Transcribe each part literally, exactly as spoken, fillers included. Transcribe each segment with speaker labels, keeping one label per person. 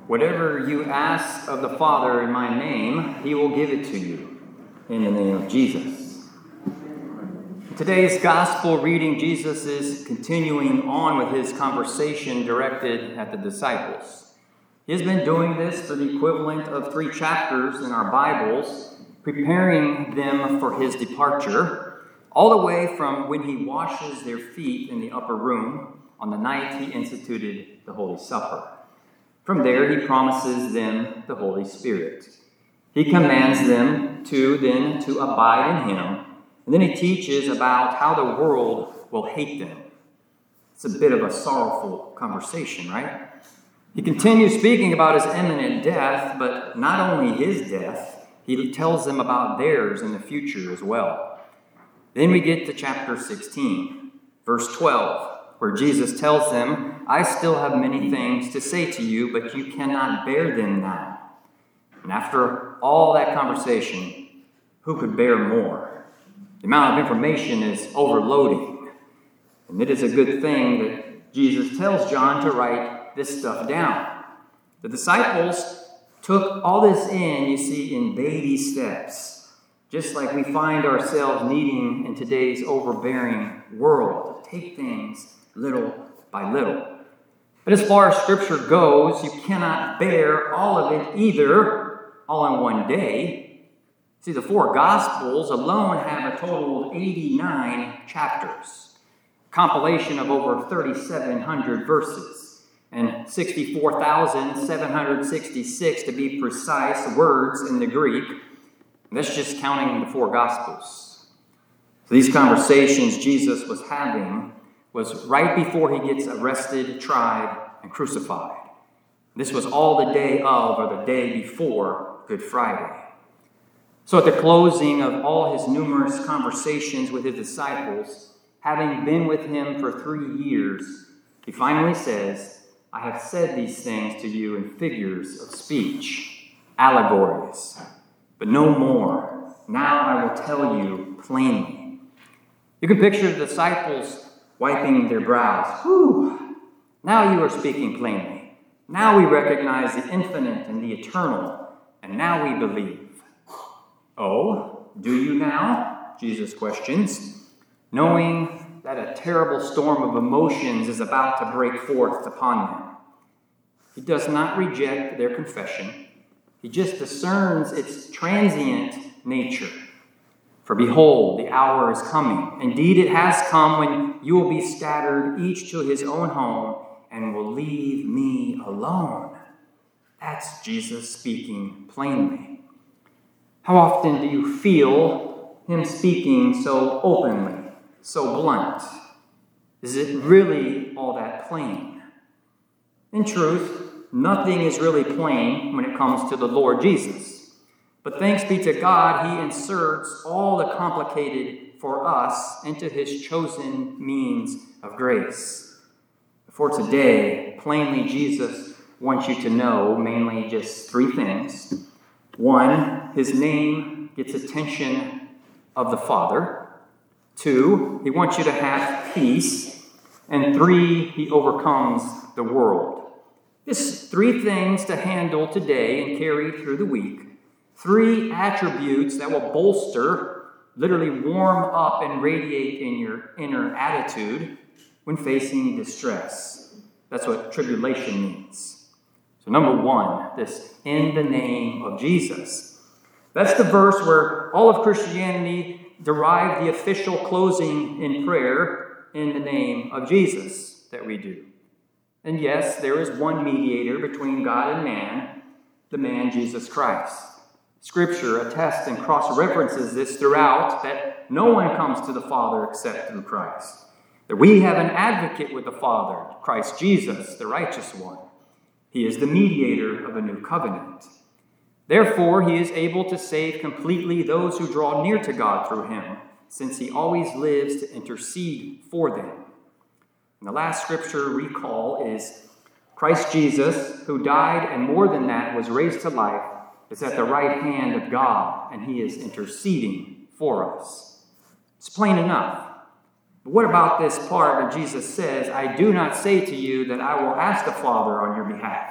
Speaker 1: Whatever you ask of the Father in my name, he will give it to you in the name of Jesus. Today's gospel reading, Jesus is continuing on with his conversation directed at the disciples. He has been doing this for the equivalent of three chapters in our Bibles, preparing them for his departure, all the way from when he washes their feet in the upper room on the night he instituted the Holy Supper. From there, he promises them the Holy Spirit. He commands them to then to abide in him, and then he teaches about how the world will hate them. It's a bit of a sorrowful conversation, right? He continues speaking about his imminent death, but not only his death, he tells them about theirs in the future as well. Then we get to chapter sixteen, verse twelve. Where Jesus tells them, I still have many things to say to you, but you cannot bear them now. And after all that conversation, who could bear more? The amount of information is overloading. And it is a good thing that Jesus tells John to write this stuff down. The disciples took all this in, you see, in baby steps, just like we find ourselves needing in today's overbearing world to take things little by little. But as far as Scripture goes, you cannot bear all of it either, all in one day. See, the four Gospels alone have a total of eighty-nine chapters, a compilation of over thirty-seven hundred verses, and sixty-four thousand seven hundred sixty-six, to be precise, words in the Greek. And that's just counting the four Gospels. So these conversations Jesus was having was right before he gets arrested, tried, and crucified. This was all the day of, or the day before, Good Friday. So at the closing of all his numerous conversations with his disciples, having been with him for three years, he finally says, I have said these things to you in figures of speech, allegories, but no more. Now I will tell you plainly. You can picture the disciples wiping their brows. Whew! Now you are speaking plainly. Now we recognize the infinite and the eternal, and now we believe. Oh, do you now? Jesus questions, knowing that a terrible storm of emotions is about to break forth upon them. He does not reject their confession. He just discerns its transient nature. For behold, the hour is coming. Indeed, it has come when you will be scattered, each to his own home, and will leave me alone. That's Jesus speaking plainly. How often do you feel him speaking so openly, so blunt? Is it really all that plain? In truth, nothing is really plain when it comes to the Lord Jesus. But thanks be to God, he inserts all the complicated for us into his chosen means of grace. For today, plainly, Jesus wants you to know mainly just three things. One, his name gets attention of the Father. Two, he wants you to have peace. And three, he overcomes the world. Just three things to handle today and carry through the week. Three attributes that will bolster, literally warm up and radiate in your inner attitude when facing distress. That's what tribulation means. So number one, this in the name of Jesus. That's the verse where all of Christianity derived the official closing in prayer in the name of Jesus that we do. And yes, there is one mediator between God and man, the man Jesus Christ. Scripture attests and cross-references this throughout, that no one comes to the Father except through Christ. That we have an advocate with the Father, Christ Jesus, the righteous one. He is the mediator of a new covenant. Therefore, he is able to save completely those who draw near to God through him, since he always lives to intercede for them. And the last scripture recall is Christ Jesus, who died and more than that was raised to life, is at the right hand of God, and he is interceding for us. It's plain enough. But what about this part where Jesus says, I do not say to you that I will ask the Father on your behalf,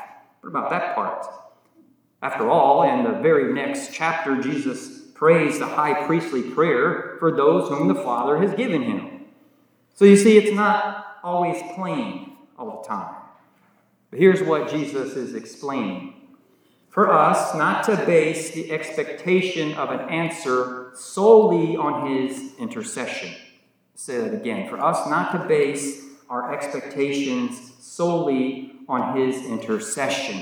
Speaker 1: What about that part? After all, in the very next chapter, Jesus prays the high priestly prayer for those whom the Father has given him. So you see, it's not always plain all the time. But here's what Jesus is explaining. For us not to base the expectation of an answer solely on his intercession. Say that again. For us not to base our expectations solely on his intercession.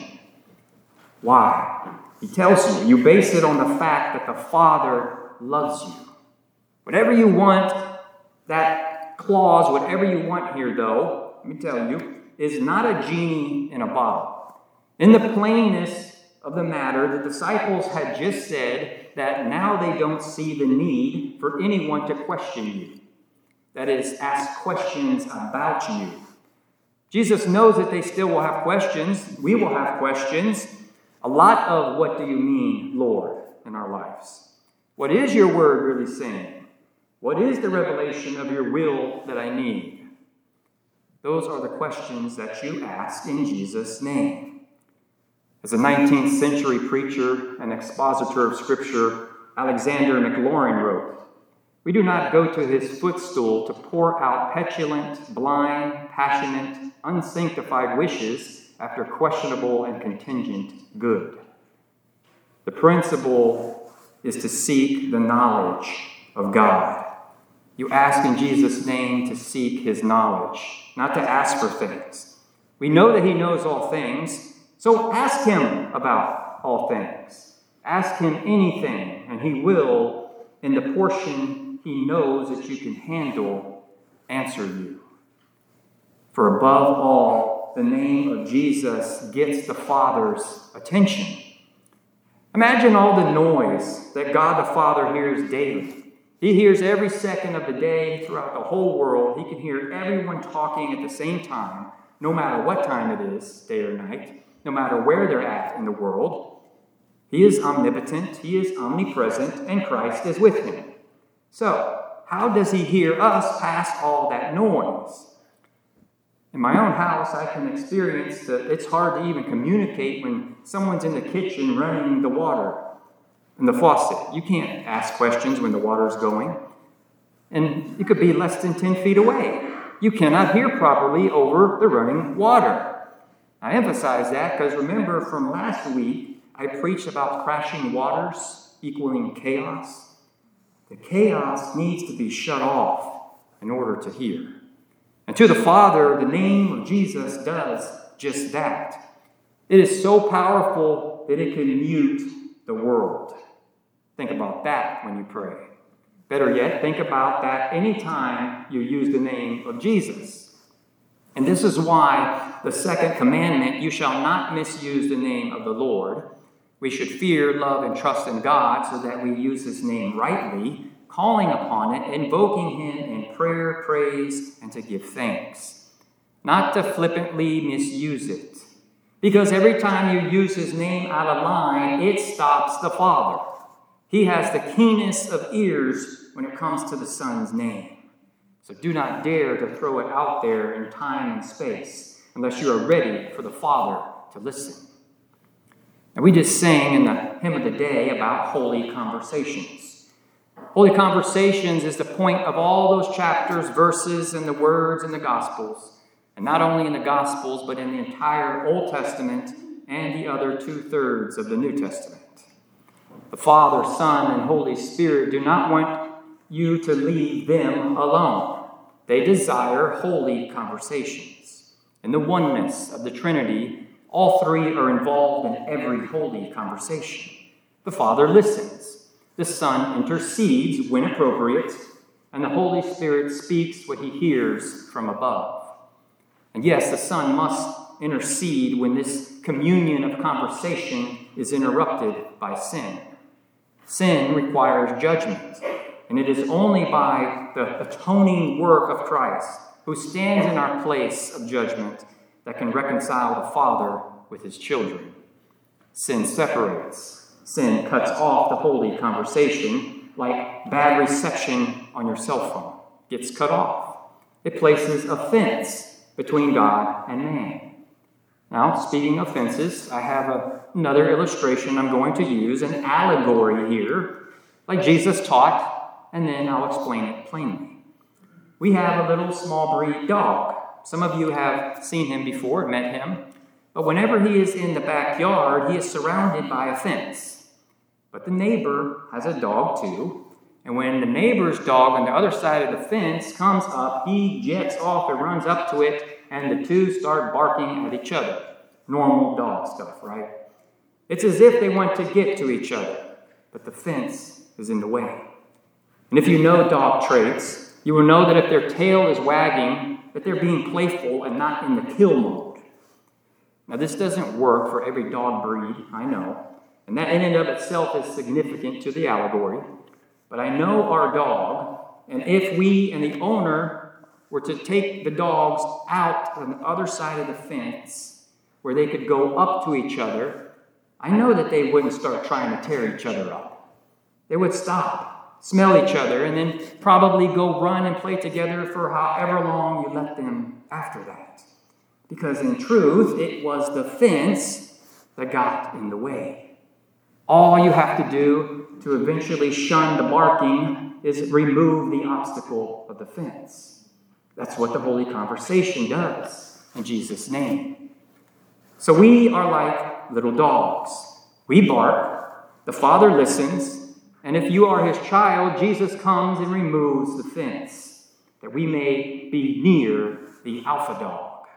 Speaker 1: Why? He tells you, you base it on the fact that the Father loves you. Whatever you want, that clause, whatever you want here, though, let me tell you, is not a genie in a bottle. In the plainness of the matter, the disciples had just said that now they don't see the need for anyone to question you. That is, ask questions about you. Jesus knows that they still will have questions. We will have questions. A lot of what do you mean, Lord, in our lives. What is your word really saying? What is the revelation of your will that I need? Those are the questions that you ask in Jesus' name. As a nineteenth century preacher and expositor of Scripture, Alexander MacLaurin wrote, "We do not go to his footstool to pour out petulant, blind, passionate, unsanctified wishes after questionable and contingent good. The principle is to seek the knowledge of God. You ask in Jesus' name to seek his knowledge, not to ask for things. We know that he knows all things, so ask him about all things. Ask him anything, and he will, in the portion he knows that you can handle, answer you. For above all, the name of Jesus gets the Father's attention. Imagine all the noise that God the Father hears daily. He hears every second of the day throughout the whole world. He can hear everyone talking at the same time, no matter what time it is, day or night, no matter where they're at in the world. He is omnipotent, he is omnipresent, and Christ is with him. So, how does he hear us past all that noise? In my own house, I can experience that it's hard to even communicate when someone's in the kitchen running the water in the faucet. You can't ask questions when the water's going. And you could be less than ten feet away. You cannot hear properly over the running water. I emphasize that because remember from last week, I preached about crashing waters equaling chaos. The chaos needs to be shut off in order to hear. And to the Father, the name of Jesus does just that. It is so powerful that it can mute the world. Think about that when you pray. Better yet, think about that anytime you use the name of Jesus. And this is why the second commandment, you shall not misuse the name of the Lord. We should fear, love, and trust in God so that we use his name rightly, calling upon it, invoking him in prayer, praise, and to give thanks. Not to flippantly misuse it. Because every time you use his name out of line, it stops the Father. He has the keenest of ears when it comes to the Son's name. So do not dare to throw it out there in time and space unless you are ready for the Father to listen. Now, we just sang in the hymn of the day about holy conversations. Holy Conversations is the point of all those chapters, verses, and the words in the Gospels. And not only in the Gospels, but in the entire Old Testament and the other two-thirds of the New Testament. The Father, Son, and Holy Spirit do not want you to leave them alone. They desire holy conversations. In the oneness of the Trinity, all three are involved in every holy conversation. The Father listens. The Son intercedes when appropriate, and the Holy Spirit speaks what he hears from above. And yes, the Son must intercede when this communion of conversation is interrupted by sin. Sin requires judgment, and it is only by the atoning work of Christ, who stands in our place of judgment, that can reconcile the Father with his children. Sin separates. Sin cuts off the holy conversation like bad reception on your cell phone gets cut off. It places a fence between God and man. Now, speaking of fences, I have a, another illustration I'm going to use, an allegory here, like Jesus taught, and then I'll explain it plainly. We have a little small breed dog. Some of you have seen him before, met him, but whenever he is in the backyard, he is surrounded by a fence. But the neighbor has a dog too, and when the neighbor's dog on the other side of the fence comes up, he jets off and runs up to it, and the two start barking at each other. Normal dog stuff, right? It's as if they want to get to each other, but the fence is in the way. And if you know dog traits, you will know that if their tail is wagging, that they're being playful and not in the kill mode. Now, this doesn't work for every dog breed, I know, and that in and of itself is significant to the allegory. But I know our dog, and if we and the owner were to take the dogs out on the other side of the fence where they could go up to each other, I know that they wouldn't start trying to tear each other up. They would stop, smell each other, and then probably go run and play together for however long you let them after that. Because in truth, it was the fence that got in the way. All you have to do to eventually shun the barking is remove the obstacle of the fence. That's what the Holy Conversation does in Jesus' name. So we are like little dogs. We bark, the Father listens, and if you are his child, Jesus comes and removes the fence, that we may be near the alpha dog.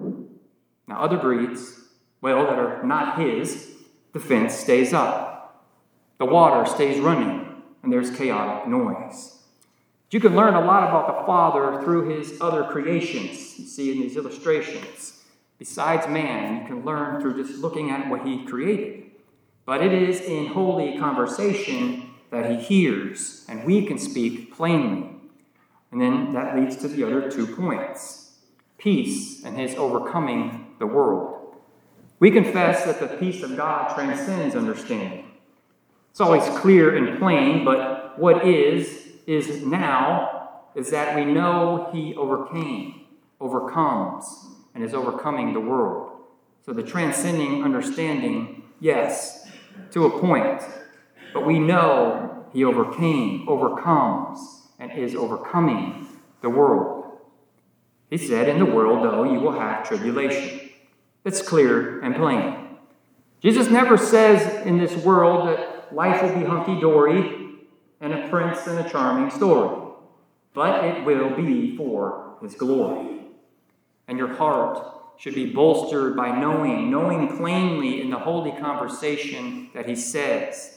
Speaker 1: Now, other breeds, well, that are not his, the fence stays up. The water stays running, and there's chaotic noise. You can learn a lot about the Father through his other creations, you see in these illustrations. Besides man, you can learn through just looking at what he created. But it is in holy conversation that he hears, and we can speak plainly. And then that leads to the other two points. Peace and his overcoming the world. We confess that the peace of God transcends understanding. It's always clear and plain, but what is, is now, is that we know he overcame, overcomes, and is overcoming the world. So the transcending understanding, yes, to a point, but we know he overcame, overcomes, and is overcoming the world. He said, in the world, though, you will have tribulation. It's clear and plain. Jesus never says in this world that life will be hunky-dory and a prince and a charming story, but it will be for his glory. And your heart should be bolstered by knowing, knowing plainly in the holy conversation that he says.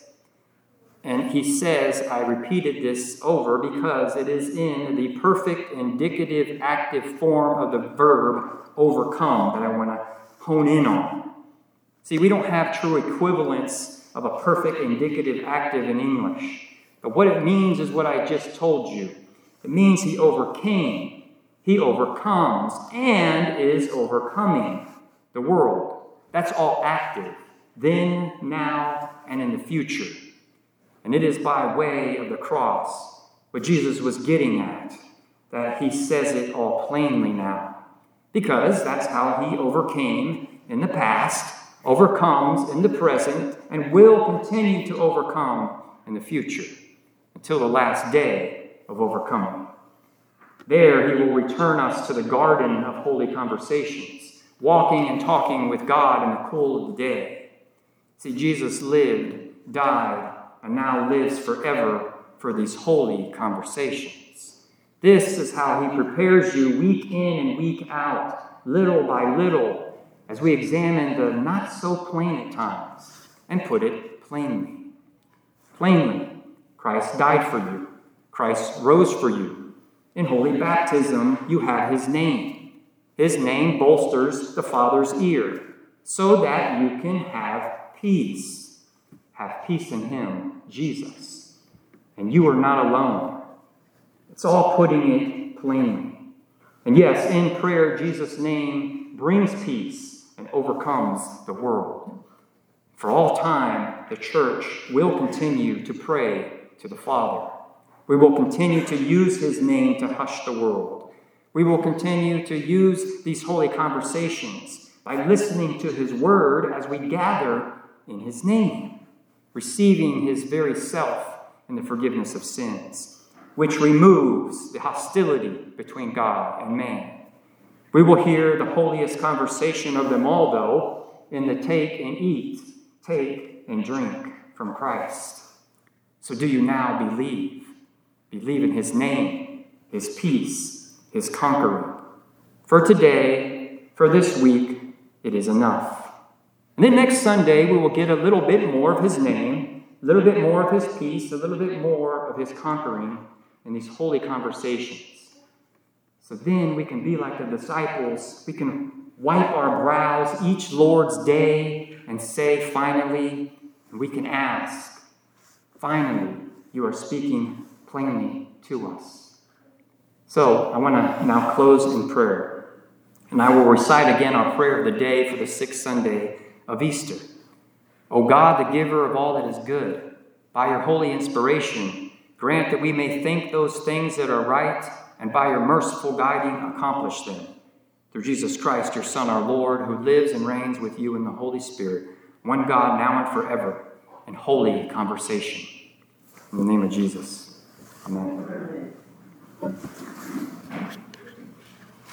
Speaker 1: And he says, I repeated this over because it is in the perfect indicative active form of the verb overcome that I want to hone in on. See, we don't have true equivalence of a perfect indicative active in English. But what it means is what I just told you. It means he overcame, he overcomes, and is overcoming the world. That's all active, then, now, and in the future. And it is by way of the cross, what Jesus was getting at, that he says it all plainly now. Because that's how he overcame in the past, overcomes in the present, and will continue to overcome in the future, until the last day of overcoming. There he will return us to the garden of holy conversations, walking and talking with God in the cool of the day. See, Jesus lived, died, and now lives forever for these holy conversations. This is how he prepares you week in and week out, little by little, as we examine the not so plain at times and put it plainly. Plainly, Christ died for you. Christ rose for you. In holy baptism, you have his name. His name bolsters the Father's ear so that you can have peace. Have peace in him, Jesus. And you are not alone. It's all putting it plainly. And yes, in prayer, Jesus' name brings peace and overcomes the world. For all time, the church will continue to pray to the Father. We will continue to use his name to hush the world. We will continue to use these holy conversations by listening to his word as we gather in his name, receiving his very self in the forgiveness of sins, which removes the hostility between God and man. We will hear the holiest conversation of them all, though, in the take and eat, take and drink from Christ. So do you now believe? Believe in his name, his peace, his conquering. For today, for this week, it is enough. And then next Sunday, we will get a little bit more of his name, a little bit more of his peace, a little bit more of his conquering in these holy conversations. So then we can be like the disciples. We can wipe our brows each Lord's day and say, finally, and we can ask, finally, you are speaking plainly to us. So I want to now close in prayer. And I will recite again our prayer of the day for the sixth Sunday of Easter. O God, the giver of all that is good, by your holy inspiration, grant that we may think those things that are right, and by your merciful guiding, accomplish them. Through Jesus Christ, your Son, our Lord, who lives and reigns with you in the Holy Spirit, one God, now and forever, in holy conversation. In the name of Jesus. Amen.